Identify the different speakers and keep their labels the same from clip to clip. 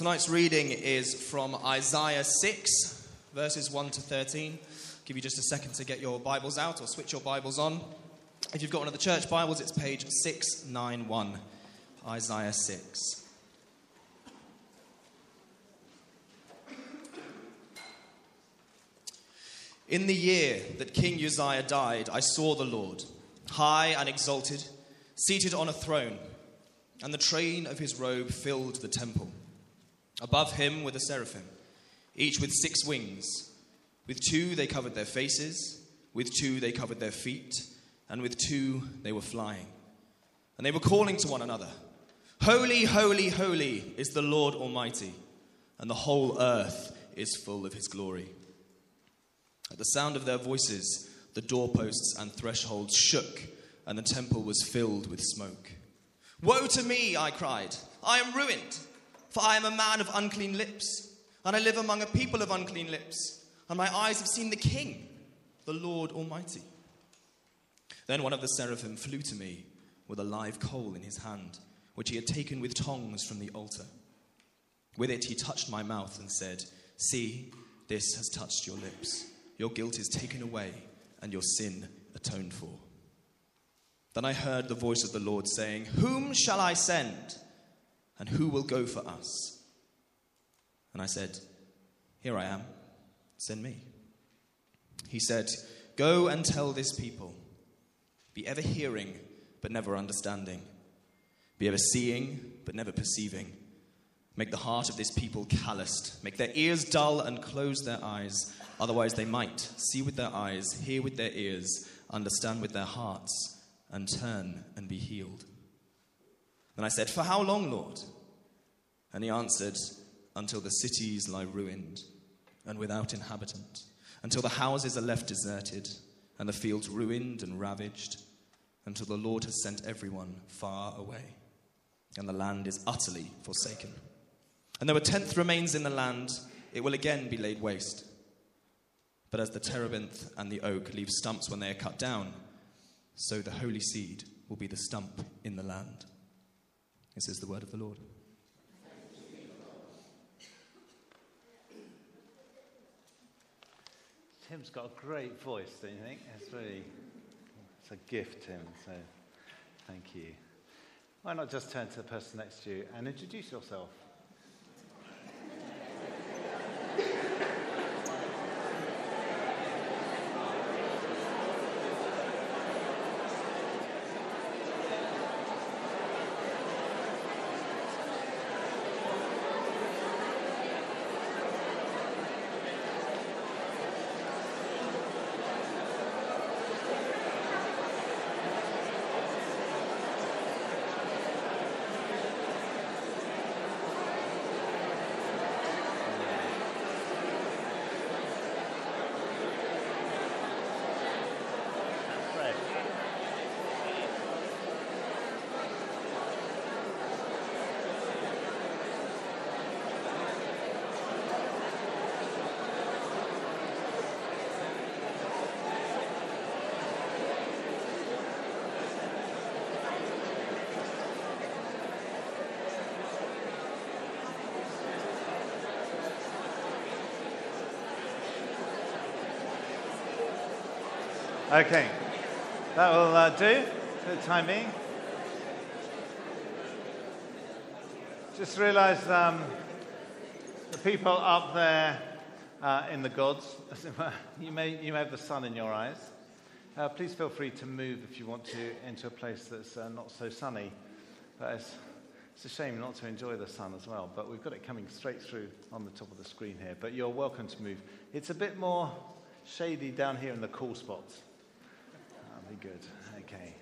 Speaker 1: Tonight's reading is from Isaiah 6, verses 1 to 13. I'll give you just a second to get your Bibles out or switch your Bibles on. If you've got one of the church Bibles, it's page 691, Isaiah 6. In the year that King Uzziah died, I saw the Lord, high and exalted, seated on a throne, and the train of his robe filled the temple. Above him were the seraphim, each with 6 wings. With 2 they covered their faces, with 2 they covered their feet, and with 2 they were flying. And they were calling to one another, "Holy, holy, holy is the Lord Almighty, and the whole earth is full of his glory." At the sound of their voices, the doorposts and thresholds shook, and the temple was filled with smoke. "Woe to me," I cried. "I am ruined, for I am a man of unclean lips, and I live among a people of unclean lips, and my eyes have seen the King, the Lord Almighty." Then one of the seraphim flew to me with a live coal in his hand, which he had taken with tongs from the altar. With it he touched my mouth and said, "See, this has touched your lips. Your guilt is taken away, and your sin atoned for." Then I heard the voice of the Lord saying, "Whom shall I send? And who will go for us?" And I said, "Here I am. Send me." He said, "Go and tell this people, be ever hearing, but never understanding. Be ever seeing, but never perceiving. Make the heart of this people calloused. Make their ears dull and close their eyes. Otherwise they might see with their eyes, hear with their ears, understand with their hearts, and turn and be healed." And I said, "For how long, Lord?" And he answered, "Until the cities lie ruined and without inhabitant, until the houses are left deserted and the fields ruined and ravaged, until the Lord has sent everyone far away and the land is utterly forsaken. And though a tenth remains in the land, it will again be laid waste. But as the terebinth and the oak leave stumps when they are cut down, so the holy seed will be the stump in the land." This is the word of the Lord.
Speaker 2: Tim's got a great voice, don't you think? It's a gift, Tim, so thank you. Why not just turn to the person next to you and introduce yourself? Okay, that will do for the time being. Just realised the people up there in the gods, you may have the sun in your eyes. Please feel free to move if you want to into a place that's not so sunny. But it's a shame not to enjoy the sun as well. But we've got it coming straight through on the top of the screen here. But you're welcome to move. It's a bit more shady down here in the cool spots. Good. Okay.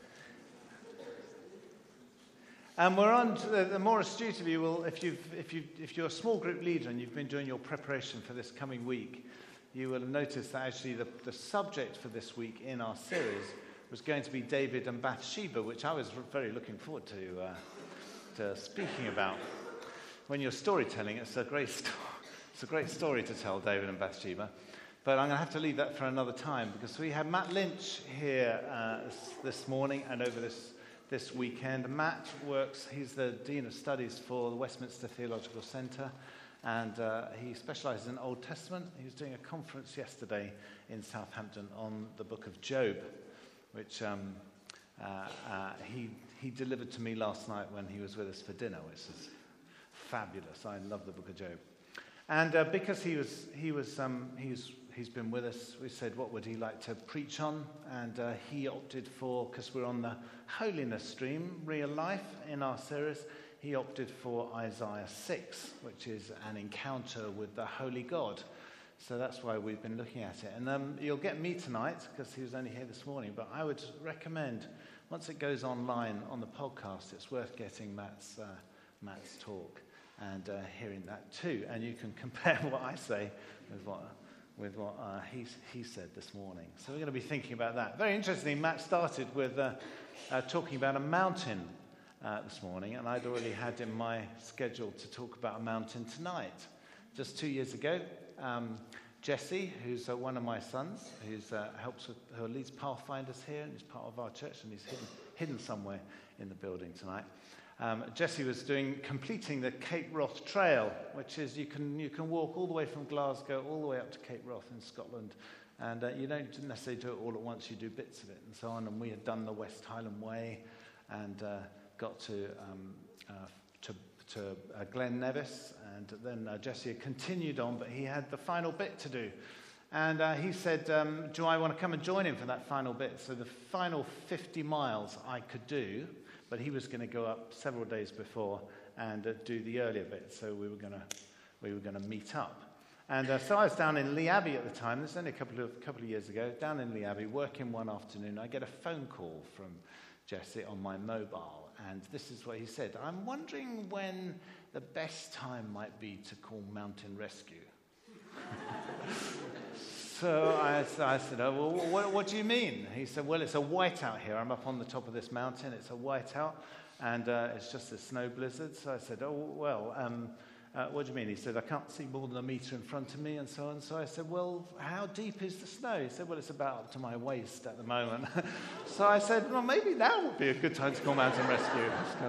Speaker 2: And we're on to the more astute of you will, if you're a small group leader and you've been doing your preparation for this coming week, you will have noticed that actually the subject for this week in our series was going to be David and Bathsheba, which I was very looking forward to speaking about. When you're storytelling, it's a great story to tell, David and Bathsheba. But I'm going to have to leave that for another time because we have Matt Lynch here this morning and over this this weekend. Matt works, he's the Dean of Studies for the Westminster Theological Centre, and he specialises in Old Testament. He was doing a conference yesterday in Southampton on the book of Job, which he delivered to me last night when he was with us for dinner, which is fabulous. I love the book of Job. And because he's been with us, we said, what would he like to preach on? And he opted for, because we're on the holiness stream, real life in our series, he opted for Isaiah 6, which is an encounter with the holy God. So that's why we've been looking at it. And you'll get me tonight, because he was only here this morning, but I would recommend, once it goes online on the podcast, it's worth getting Matt's talk and hearing that too. And you can compare what I say with what he said this morning. So we're going to be thinking about that. Very interestingly, Matt started with talking about a mountain this morning, and I'd already had in my schedule to talk about a mountain tonight. Just 2 years ago, Jesse, who's one of my sons, who leads Pathfinders here, and he's part of our church, and he's hidden somewhere in the building tonight. Jesse was completing the Cape Wrath Trail, which is you can walk all the way from Glasgow all the way up to Cape Wrath in Scotland, and you don't necessarily do it all at once. You do bits of it and so on. And we had done the West Highland Way, and got to Glen Nevis, and then Jesse had continued on, but he had the final bit to do. And he said, do I want to come and join him for that final bit? So the final 50 miles I could do, but he was going to go up several days before and do the earlier bit. So we were going to meet up. And so I was down in Lee Abbey at the time. This is only a couple of years ago. Down in Lee Abbey, working one afternoon, I get a phone call from Jesse on my mobile, and this is what he said: I'm wondering when the best time might be to call Mountain Rescue. So I said, oh, well, what do you mean? He said, well, it's a whiteout here. I'm up on the top of this mountain. It's a whiteout, and it's just a snow blizzard. So I said, oh, well, what do you mean? He said, I can't see more than a metre in front of me, and so on. So I said, well, how deep is the snow? He said, well, it's about up to my waist at the moment. So I said, well, maybe now would be a good time to call Mountain Rescue.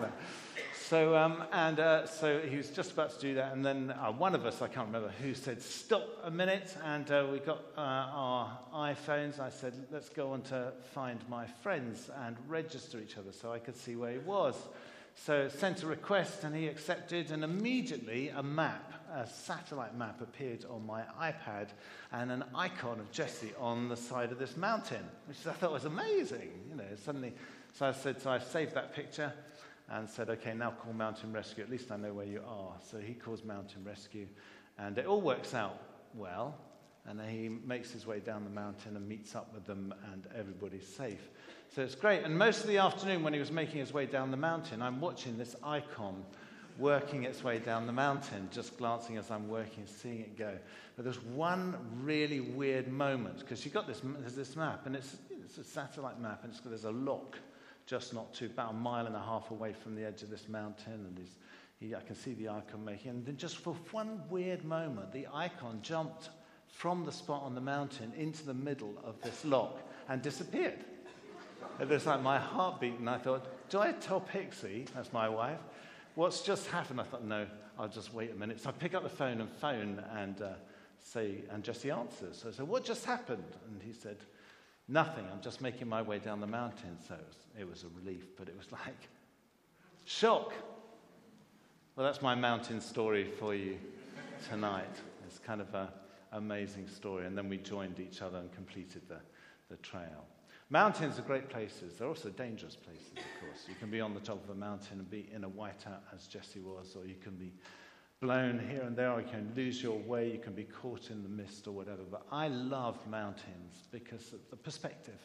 Speaker 2: So he was just about to do that, and then one of us, I can't remember who, said, stop a minute, and we got our iPhones. I said, let's go on to find my friends and register each other so I could see where he was. So sent a request, and he accepted, and immediately a satellite map appeared on my iPad, and an icon of Jesse on the side of this mountain, which I thought was amazing. Suddenly, so I saved that picture and said, okay, now call Mountain Rescue. At least I know where you are. So he calls Mountain Rescue, and it all works out well. And then he makes his way down the mountain and meets up with them, and everybody's safe. So it's great. And most of the afternoon when he was making his way down the mountain, I'm watching this icon working its way down the mountain, just glancing as I'm working, seeing it go. But there's one really weird moment, because there's this map, and it's a satellite map, and there's a lock just about 1.5 miles away from the edge of this mountain, and I can see the icon making, and then just for one weird moment, the icon jumped from the spot on the mountain into the middle of this lock and disappeared. It was like my heartbeat, and I thought, do I tell Pixie, that's my wife, what's just happened? I thought, no, I'll just wait a minute. So I pick up the phone and say, and Jesse answers. So I said, what just happened? And he said, nothing, I'm just making my way down the mountain. So it was a relief, but it was like, shock. Well, that's my mountain story for you tonight. It's kind of an amazing story. And then we joined each other and completed the trail. Mountains are great places. They're also dangerous places, of course. You can be on the top of a mountain and be in a whiteout, as Jesse was, or you can be blown here and there, or you can lose your way, you can be caught in the mist or whatever. But I love mountains because of the perspective.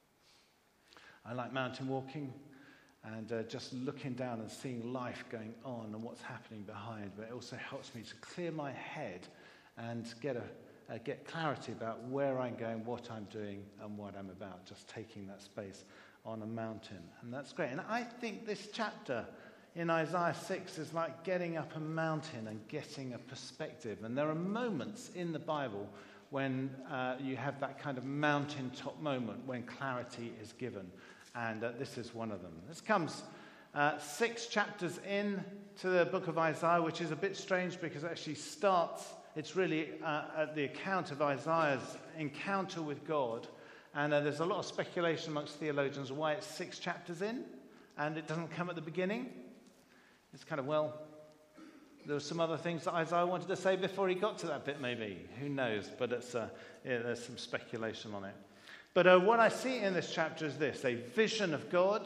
Speaker 2: I like mountain walking and just looking down and seeing life going on and what's happening behind. But it also helps me to clear my head and get clarity about where I'm going, what I'm doing, and what I'm about, just taking that space on a mountain. And that's great. And I think this chapter in Isaiah 6 is like getting up a mountain and getting a perspective. And there are moments in the Bible when you have that kind of mountaintop moment when clarity is given. And this is one of them. This comes 6 chapters in to the book of Isaiah, which is a bit strange because it actually starts, it's really at the account of Isaiah's encounter with God. And there's a lot of speculation amongst theologians why it's 6 chapters in and it doesn't come at the beginning. It's kind of, well, there were some other things that Isaiah wanted to say before he got to that bit, maybe. Who knows? But it's, there's some speculation on it. But what I see in this chapter is this, a vision of God.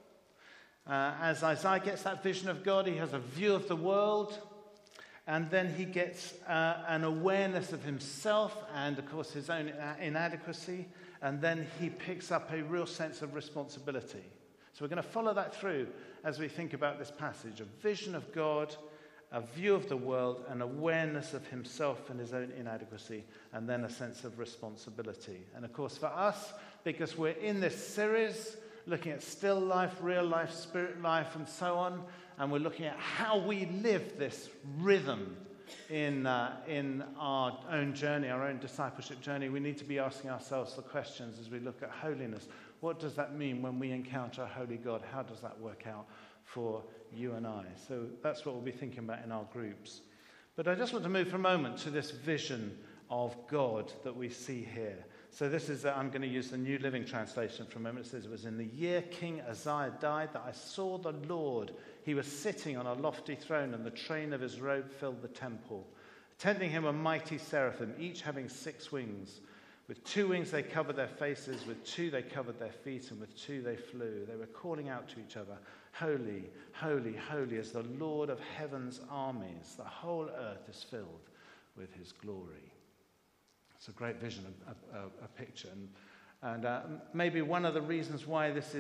Speaker 2: As Isaiah gets that vision of God, he has a view of the world. And then he gets an awareness of himself and, of course, his own inadequacy. And then he picks up a real sense of responsibility. So we're going to follow that through as we think about this passage. A vision of God, a view of the world, an awareness of himself and his own inadequacy, and then a sense of responsibility. And, of course, for us, because we're in this series looking at still life, real life, spirit life, and so on, and we're looking at how we live this rhythm in our own journey, our own discipleship journey, we need to be asking ourselves the questions as we look at holiness. What does that mean when we encounter a holy God? How does that work out for you and I? So that's what we'll be thinking about in our groups. But I just want to move for a moment to this vision of God that we see here. So this is, I'm going to use the New Living Translation for a moment. It says, it was in the year King Uzziah died that I saw the Lord. He was sitting on a lofty throne, and the train of his robe filled the temple. Attending him were mighty seraphim, each having 6 wings. With 2 wings they covered their faces, with 2 they covered their feet, and with 2 they flew. They were calling out to each other, Holy, holy, holy is the Lord of heaven's armies. The whole earth is filled with his glory. It's a great vision, a picture. And maybe one of the reasons why this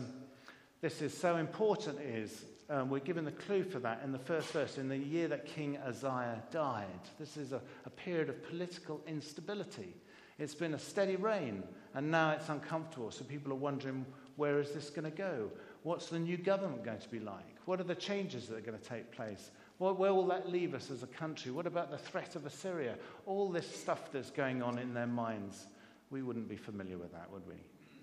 Speaker 2: is so important is we're given the clue for that in the first verse, in the year that King Uzziah died. This is a period of political instability. It's been a steady reign, and now it's uncomfortable. So people are wondering, where is this going to go? What's the new government going to be like? What are the changes that are going to take place? Where will that leave us as a country? What about the threat of Assyria? All this stuff that's going on in their minds. We wouldn't be familiar with that, would we?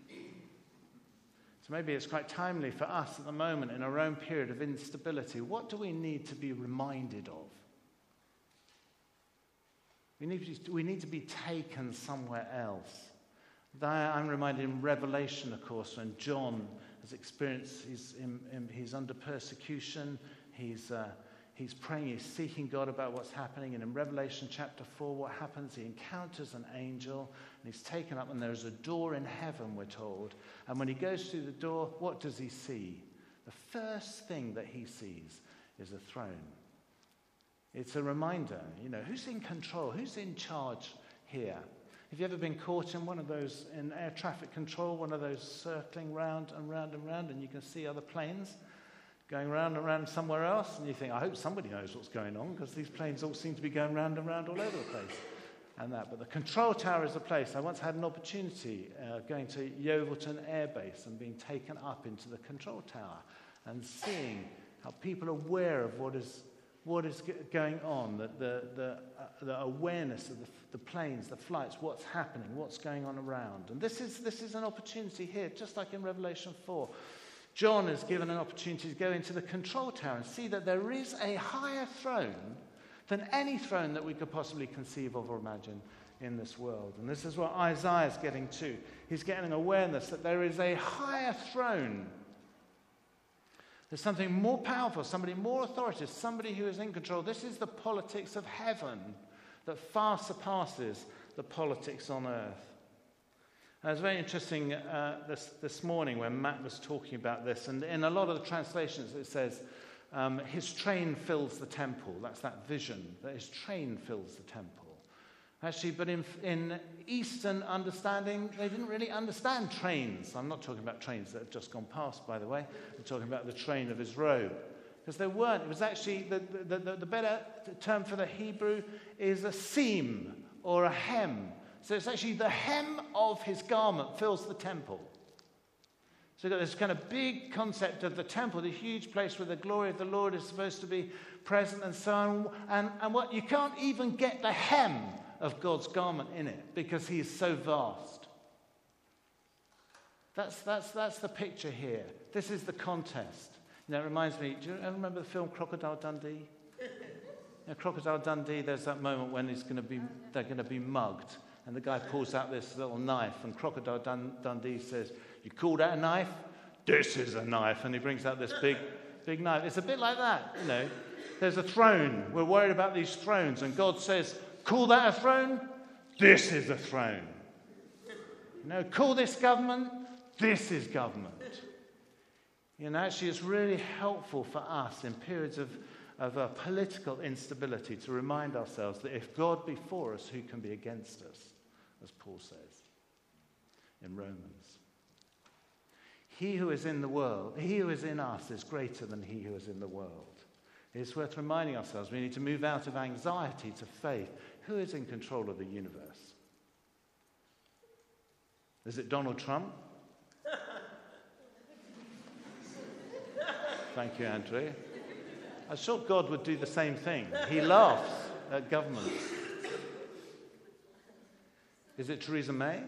Speaker 2: So maybe it's quite timely for us at the moment in our own period of instability. What do we need to be reminded of? We need to be taken somewhere else. I'm reminded in Revelation, of course, when John has experienced, he's under persecution, he's praying, he's seeking God about what's happening. And in Revelation chapter 4, what happens? He encounters an angel, and he's taken up, and there's a door in heaven, we're told. And when he goes through the door, what does he see? The first thing that he sees is a throne. It's a reminder, who's in control? Who's in charge here? Have you ever been caught in one of those, in air traffic control, one of those circling round and round and round, and you can see other planes going round and round somewhere else, and you think, I hope somebody knows what's going on, because these planes all seem to be going round and round all over the place. But the control tower is a place. I once had an opportunity going to Yeovilton Air Base and being taken up into the control tower and seeing how people are aware of what is going on, the awareness of the planes, the flights, what's happening, what's going on around. And this is an opportunity here, just like in Revelation 4. John is given an opportunity to go into the control tower and see that there is a higher throne than any throne that we could possibly conceive of or imagine in this world. And this is what Isaiah is getting to. He's getting an awareness that there is a higher throne. There's something more powerful, somebody more authoritative, somebody who is in control. This is the politics of heaven that far surpasses the politics on earth. And it was very interesting this morning when Matt was talking about this, and in a lot of the translations it says, his train fills the temple. That's that vision, that his train fills the temple. Actually, but in Eastern understanding, they didn't really understand trains. I'm not talking about trains that have just gone past, by the way. I'm talking about the train of his robe. Because there weren't. It was actually, the better term for the Hebrew is a seam or a hem. So it's actually the hem of his garment fills the temple. So you've got this kind of big concept of the temple, the huge place where the glory of the Lord is supposed to be present and so on. And what you can't even get the hem of God's garment in it because he is so vast. That's the picture here. This is the contest. You know, it reminds me, do you ever remember the film Crocodile Dundee? Crocodile Dundee, there's that moment when they're going to be mugged. And the guy pulls out this little knife, and Crocodile Dundee says, "You call that a knife? This is a knife." And he brings out this big knife. It's a bit like that, you know. There's a throne. We're worried about these thrones. And God says, "Call that a throne? This is a throne." You know, call this government? This is government. You know, actually, it's really helpful for us in periods of political instability to remind ourselves that if God be for us, who can be against us, as Paul says in Romans. He who is in the world, he who is in us is greater than he who is in the world. It's worth reminding ourselves we need to move out of anxiety to faith. Who is in control of the universe? Is it Donald Trump? Thank you, Andrew. I'm sure God would do the same thing. He laughs at governments. Is it Theresa May?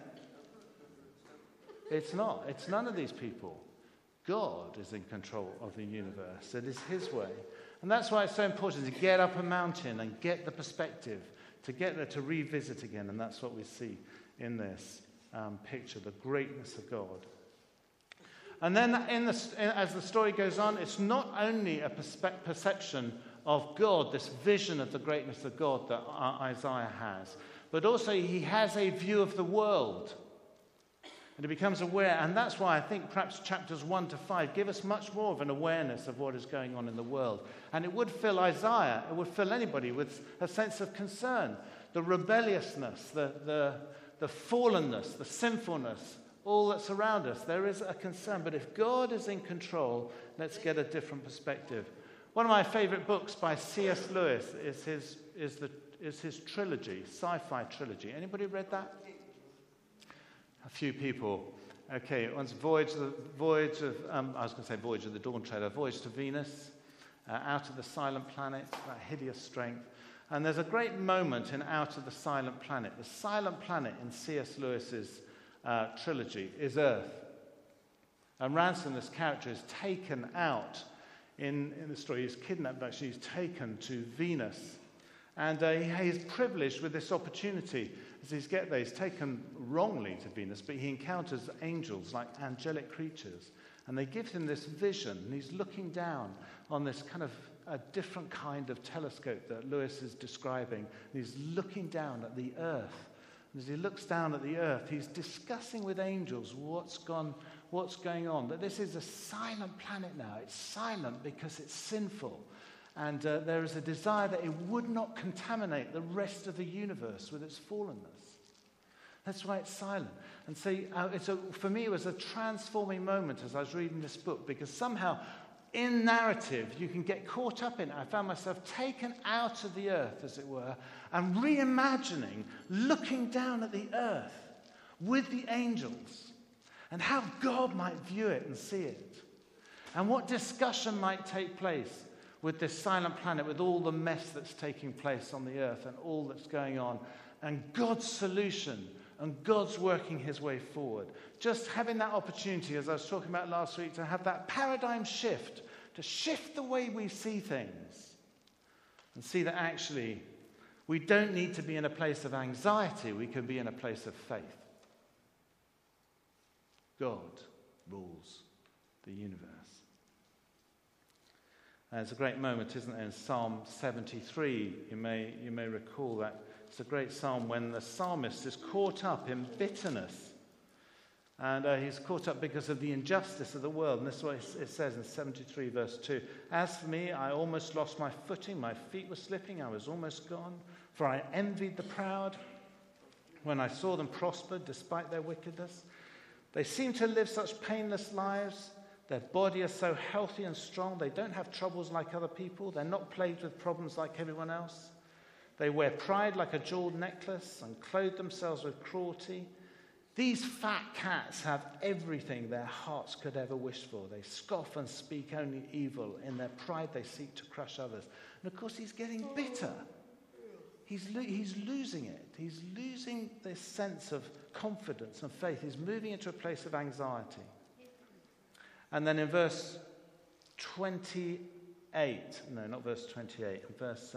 Speaker 2: It's not. It's none of these people. God is in control of the universe. It is his way. And that's why it's so important to get up a mountain and get the perspective, to get there to revisit again. And that's what we see in this picture, the greatness of God. And then as the story goes on, it's not only a perception of God, this vision of the greatness of God that Isaiah has, but also he has a view of the world. And he becomes aware, and that's why I think perhaps chapters 1 to 5 give us much more of an awareness of what is going on in the world. And it would fill Isaiah, it would fill anybody with a sense of concern. The rebelliousness, the fallenness, the sinfulness, all that's around us. There is a concern. But if God is in control, let's get a different perspective. One of my favorite books by C.S. Lewis is his trilogy, sci-fi trilogy. Anybody read that? A few people. Okay, one's Voyage of the Dawn Treader, Voyage to Venus, Out of the Silent Planet, that hideous strength. And there's a great moment in Out of the Silent Planet. The silent planet in C.S. Lewis's trilogy is Earth. And Ransom, this character, is taken out in the story. He's kidnapped, but actually he's taken to Venus. And he's privileged with this opportunity. As he's get there, he's taken wrongly to Venus, but he encounters angels, like angelic creatures. And they give him this vision, and he's looking down on this kind of a different kind of telescope that Lewis is describing. And he's looking down at the Earth. As he looks down at the earth, he's discussing with angels what's going on. That this is a silent planet now. It's silent because it's sinful. And there is a desire that it would not contaminate the rest of the universe with its fallenness. That's why it's silent. And so for me, it was a transforming moment as I was reading this book, because somehow in narrative, you can get caught up in it. I found myself taken out of the earth, as it were, and reimagining, looking down at the earth with the angels, and how God might view it and see it, and what discussion might take place with this silent planet, with all the mess that's taking place on the earth and all that's going on, and God's solution and God's working his way forward. Just having that opportunity, as I was talking about last week, to have that paradigm shift, to shift the way we see things and see that actually we don't need to be in a place of anxiety, we can be in a place of faith. God rules the universe. And it's a great moment, isn't it, in Psalm 73. You may recall that. It's a great psalm when the psalmist is caught up in bitterness. And he's caught up because of the injustice of the world. And this is what it says in 73 verse 2. As for me, I almost lost my footing. My feet were slipping. I was almost gone. For I envied the proud when I saw them prosper despite their wickedness. They seem to live such painless lives. Their body is so healthy and strong. They don't have troubles like other people. They're not plagued with problems like everyone else. They wear pride like a jeweled necklace and clothe themselves with cruelty. These fat cats have everything their hearts could ever wish for. They scoff and speak only evil. In their pride, they seek to crush others. And of course, he's getting bitter. he's losing it. He's losing this sense of confidence and faith. He's moving into a place of anxiety. And then in verse 28, no, not verse 28, verse...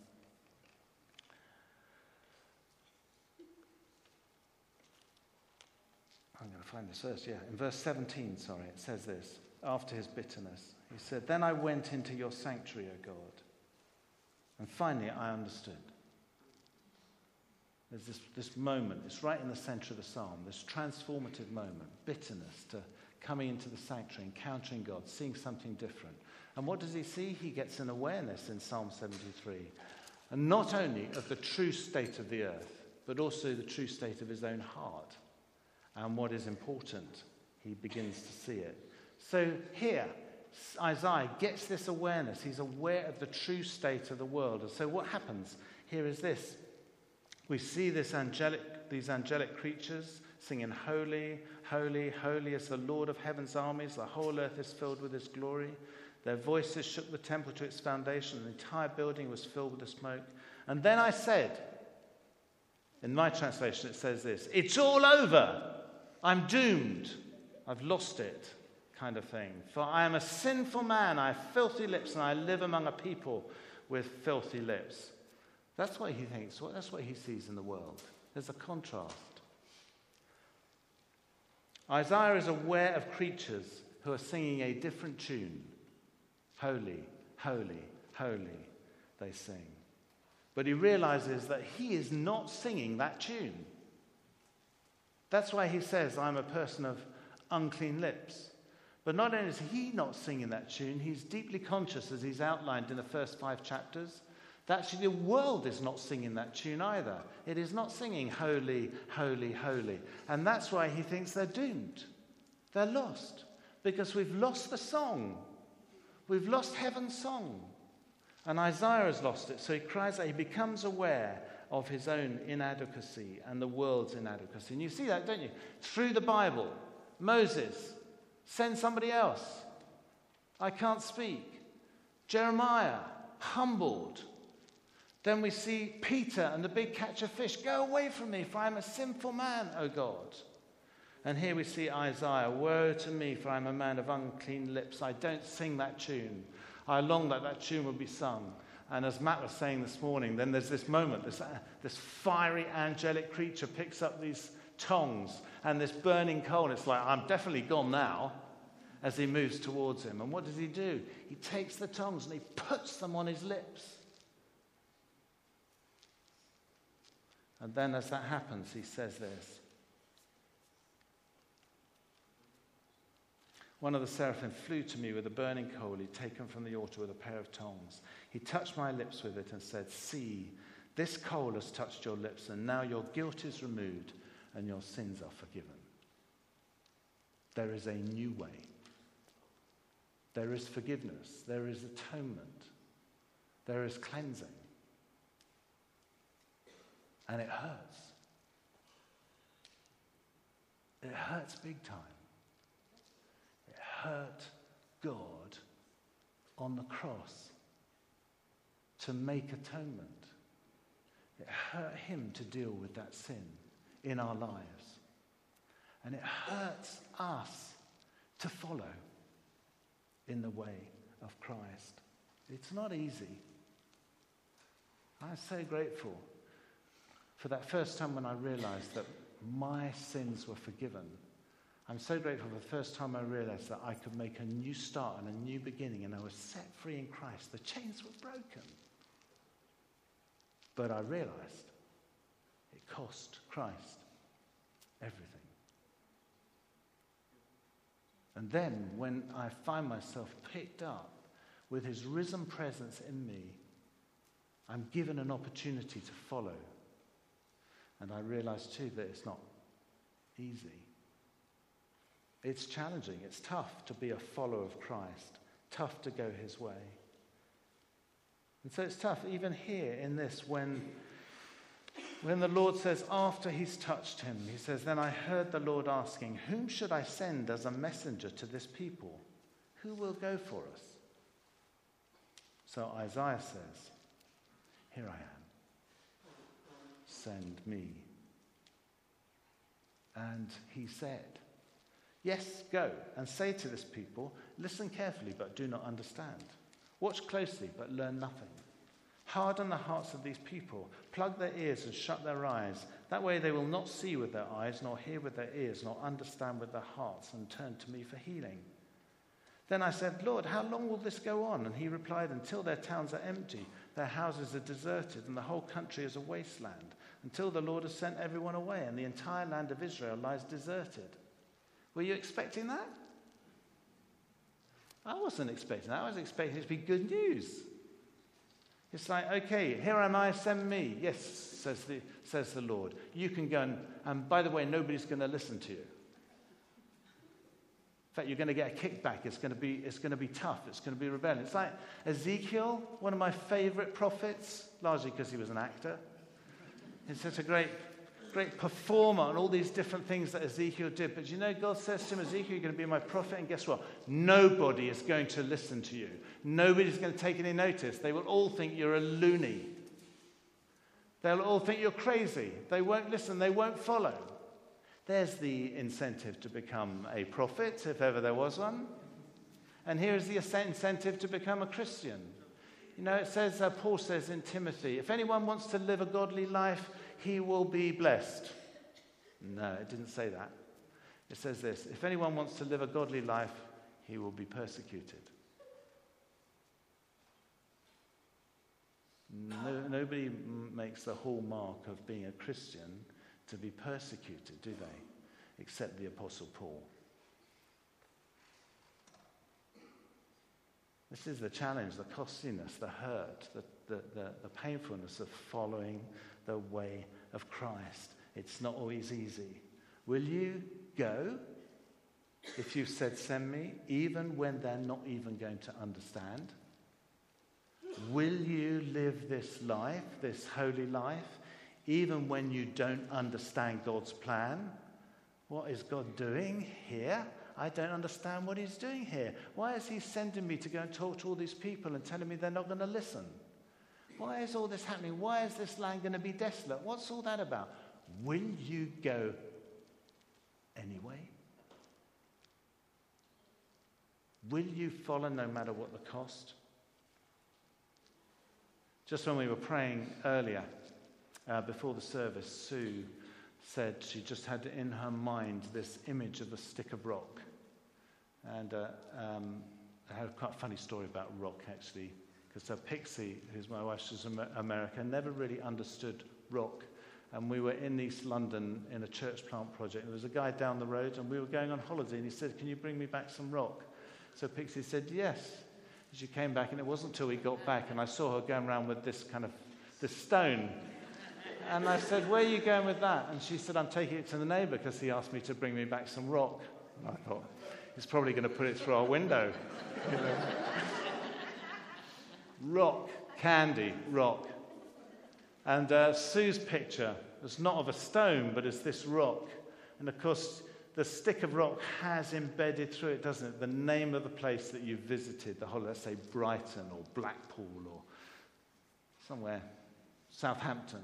Speaker 2: I'm going to find this verse, in verse 17, it says this, after his bitterness. He said, "Then I went into your sanctuary, O God, and finally I understood." There's this moment, it's right in the center of the psalm, this transformative moment, bitterness to coming into the sanctuary, encountering God, seeing something different. And what does he see? He gets an awareness in Psalm 73, and not only of the true state of the earth, but also the true state of his own heart. And what is important, he begins to see it. So here, Isaiah gets this awareness. He's aware of the true state of the world. And so what happens here is this. We see these angelic creatures singing, "Holy, holy, holy is the Lord of heaven's armies. The whole earth is filled with his glory." Their voices shook the temple to its foundation. And the entire building was filled with the smoke. And then I said, in my translation it says this, "It's all over. I'm doomed. I've lost it," kind of thing. "For I am a sinful man. I have filthy lips, and I live among a people with filthy lips." That's what he thinks. That's what he sees in the world. There's a contrast. Isaiah is aware of creatures who are singing a different tune. Holy, holy, holy, they sing. But he realizes that he is not singing that tune. That's why he says, "I'm a person of unclean lips." But not only is he not singing that tune, he's deeply conscious, as he's outlined in the first 5 chapters, that actually the world is not singing that tune either. It is not singing holy, holy, holy. And that's why he thinks they're doomed. They're lost. Because we've lost the song. We've lost heaven's song. And Isaiah has lost it. So he cries out, he becomes aware of his own inadequacy and the world's inadequacy. And you see that, don't you? Through the Bible, Moses, send somebody else. I can't speak. Jeremiah, humbled. Then we see Peter and the big catch of fish. "Go away from me, for I am a sinful man, O God." And here we see Isaiah, "Woe to me, for I am a man of unclean lips. I don't sing that tune. I long that that tune would be sung." And as Matt was saying this morning, then there's this moment, this fiery angelic creature picks up these tongs and this burning coal. And it's like, I'm definitely gone now, as he moves towards him. And what does he do? He takes the tongs and he puts them on his lips. And then as that happens, he says this. "One of the seraphim flew to me with a burning coal he'd taken from the altar with a pair of tongs. He touched my lips with it and said, 'See, this coal has touched your lips, and now your guilt is removed and your sins are forgiven.'" There is a new way. There is forgiveness. There is atonement. There is cleansing. And it hurts. It hurts big time. Hurt God on the cross to make atonement. It hurt him to deal with that sin in our lives. And it hurts us to follow in the way of Christ. It's not easy. I'm so grateful for that first time when I realized that my sins were forgiven. I'm so grateful for the first time I realized that I could make a new start and a new beginning, and I was set free in Christ. The chains were broken. But I realized it cost Christ everything. And then when I find myself picked up with his risen presence in me, I'm given an opportunity to follow. And I realize too that it's not easy. It's challenging. It's tough to be a follower of Christ. Tough to go his way. And so it's tough even here in this when the Lord says after he's touched him, he says, "Then I heard the Lord asking, 'Whom should I send as a messenger to this people? Who will go for us?' So Isaiah says, 'Here I am. send me?" And he said, "Yes, go and say to this people, listen carefully but do not understand. Watch closely but learn nothing. Harden the hearts of these people, plug their ears and shut their eyes. That way they will not see with their eyes, nor hear with their ears, nor understand with their hearts and turn to me for healing." Then I said, "Lord, how long will this go on?" And he replied, "Until their towns are empty, their houses are deserted, and the whole country is a wasteland, until the Lord has sent everyone away, and the entire land of Israel lies deserted." Were you expecting that? I wasn't expecting that. I was expecting it to be good news. It's like, "Okay, here am I, send me." "Yes," says the Lord. "You can go and by the way, nobody's going to listen to you. In fact, you're going to get a kickback. It's going to be tough. It's going to be rebellion." It's like Ezekiel, one of my favorite prophets, largely because he was an actor. He's such a great performer and all these different things that Ezekiel did. But you know, God says to him, "Ezekiel, you're going to be my prophet." And guess what? Nobody is going to listen to you. Nobody's going to take any notice. They will all think you're a loony. They'll all think you're crazy. They won't listen. They won't follow. There's the incentive to become a prophet, if ever there was one. And here is the incentive to become a Christian. You know, it says, Paul says in Timothy, "If anyone wants to live a godly life, he will be blessed." No, it didn't say that. It says this: "If anyone wants to live a godly life, he will be persecuted." Nobody makes the hallmark of being a Christian to be persecuted, do they? Except the Apostle Paul. This is the challenge, the costliness, the hurt, the painfulness of following the way of Christ. It's not always easy. Will you go if you've said, "Send me," even when they're not even going to understand? Will you live this life, this holy life, even when you don't understand God's plan? What is God doing here? I don't understand what he's doing here. Why is he sending me to go and talk to all these people and telling me they're not going to listen? Why is all this happening? Why is this land going to be desolate? What's all that about? Will you go anyway? Will you follow no matter what the cost? Just when we were praying earlier, before the service, Sue said she just had in her mind this image of a stick of rock. And I had quite a funny story about rock, actually, because Pixie, who's my wife, she's from America, never really understood rock. And we were in East London in a church plant project. There was a guy down the road, and we were going on holiday, and he said, "Can you bring me back some rock?" So Pixie said, "Yes." She came back, and it wasn't until we got back, and I saw her going around with this stone. And I said, "Where are you going with that?" And she said, "I'm taking it to the neighbour because he asked me to bring me back some rock." And I thought, he's probably going to put it through our window. You know? Rock, candy, rock. And Sue's picture was not of a stone, but as this rock. And of course, the stick of rock has embedded through it, doesn't it, the name of the place that you visited, the whole, let's say Brighton or Blackpool or somewhere, Southampton,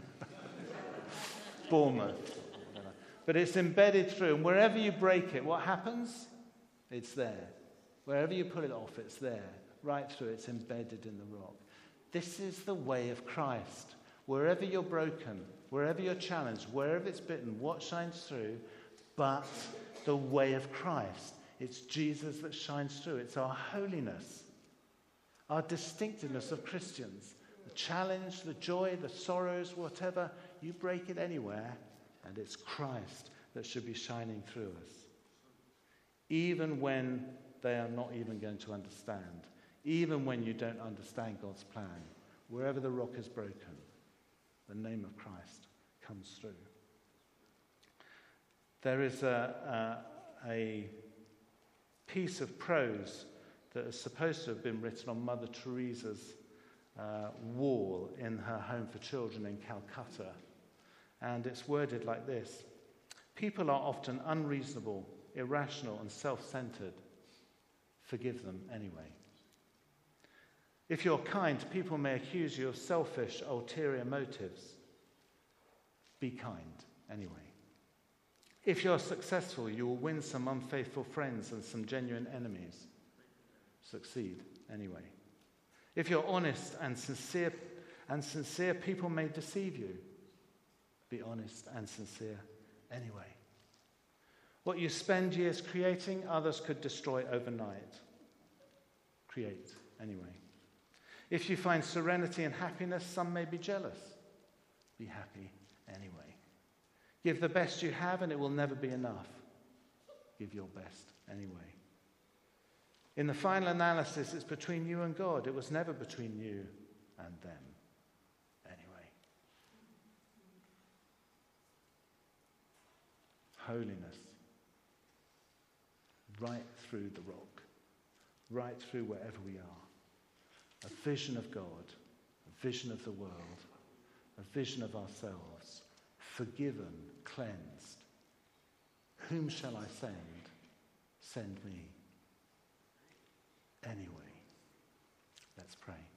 Speaker 2: Bournemouth. But it's embedded through, and wherever you break it, what happens? It's there. Wherever you pull it off, it's there. Right through, it's embedded in the rock. This is the way of Christ. Wherever you're broken, wherever you're challenged, wherever it's bitten, what shines through? But the way of Christ. It's Jesus that shines through. It's our holiness, our distinctiveness of Christians. The challenge, the joy, the sorrows, whatever, you break it anywhere, and it's Christ that should be shining through us. Even when they are not even going to understand. Even when you don't understand God's plan. Wherever the rock is broken, the name of Christ comes through. There is a piece of prose that is supposed to have been written on Mother Teresa's wall in her home for children in Calcutta. And it's worded like this: "People are often unreasonable, irrational, and self-centered. Forgive them anyway. If you're kind, people may accuse you of selfish, ulterior motives. Be kind anyway. If you're successful, you will win some unfaithful friends and some genuine enemies. Succeed anyway. If you're honest and sincere, people may deceive you. Be honest and sincere anyway. What you spend years creating, others could destroy overnight. Create anyway. If you find serenity and happiness, some may be jealous. Be happy anyway. Give the best you have and it will never be enough. Give your best anyway. In the final analysis, it's between you and God. It was never between you and them anyway. Holiness. Right through the rock. Right through wherever we are. A vision of God. A vision of the world. A vision of ourselves. Forgiven, cleansed. Whom shall I send? Send me. Anyway, let's pray.